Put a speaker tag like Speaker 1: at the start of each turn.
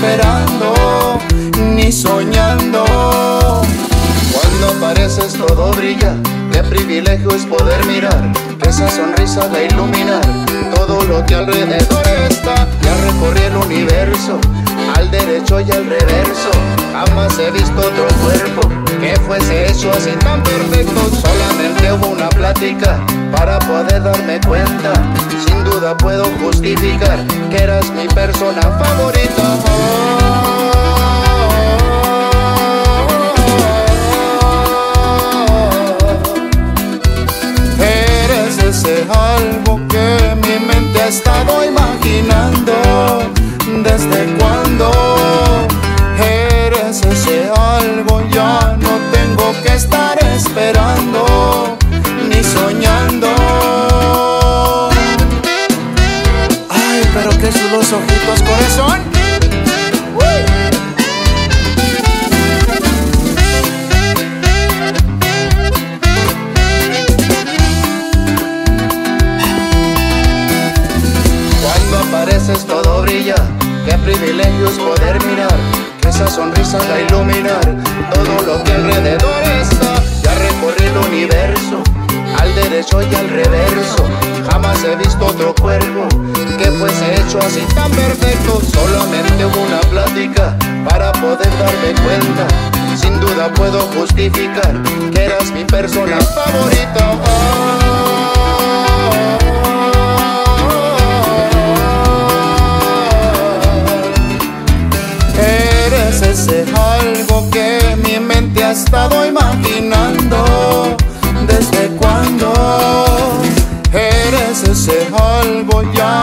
Speaker 1: esperando, ni soñando. Cuando apareces todo brilla, qué privilegio es poder mirar, que esa sonrisa va a iluminar todo lo que alrededor está. Ya recorrí el universo, al derecho y al reverso, jamás he visto otro cuerpo que fuese hecho así tan perfecto. Solamente hubo una plática para poder darme cuenta, sin duda puedo justificar que eras mi persona favorita. Eres ese algo que mi mente ha estado imaginando. ¿Desde cuándo? Eres ese algo, ya no tengo que estar esperando, ni soñando. Ay, pero qué chulos ojitos, corazón. Cuando apareces todo brilla, qué privilegio es poder mirar, que esa sonrisa va a iluminar todo lo que alrededor está. Ya recorrí el universo, al derecho y al reverso, jamás he visto otro cuerpo que fuese hecho así tan perfecto. Solamente hubo una plática para poder darme cuenta, sin duda puedo justificar que eras mi persona favorita. Eres ese algo que mi mente ha estado imaginando. ¿Desde cuándo? Eres ese algo, ya